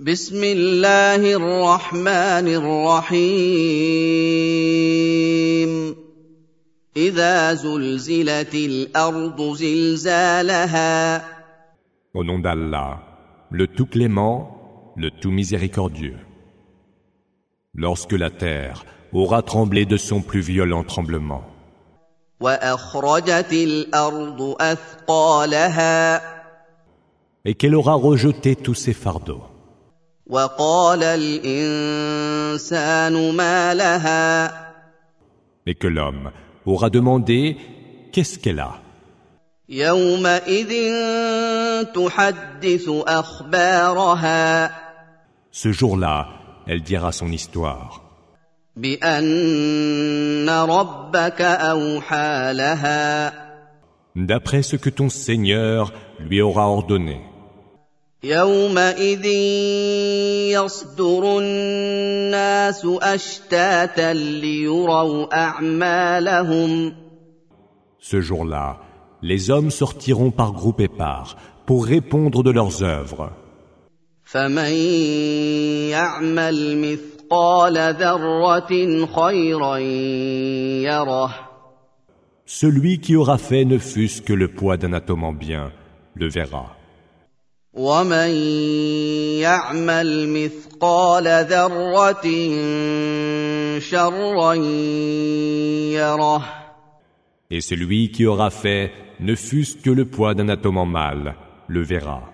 بسم الله الرحمن الرحيم إذا زلزلت الأرض زلزالها Au nom d'Allah, le tout clément, le tout miséricordieux. Lorsque la terre aura tremblé de son plus violent tremblement, وأخرجت الأرض أثقالها et qu'elle aura rejeté tous ses fardeaux, وقال الإنسان ما لها et que l'homme aura demandé qu'est-ce qu'elle a. يومئذ تحدث أخبارها Ce jour-là, elle dira son histoire, بأن ربك أوحى لها d'après ce que ton Seigneur lui aura ordonné. يومئذ يصدر الناس أشتاتا ليروا أعمالهم Ce jour-là, les hommes sortiront par groupe et part pour répondre de leurs œuvres. فمن يعمل مثقال ذرة خيرا يره Celui qui aura fait ne fût-ce que le poids d'un atome en bien, le verra. ومن يعمل مثقال ذرة شرا يره Et celui qui aura fait ne fût-ce que le poids d'un atome en mal, le verra.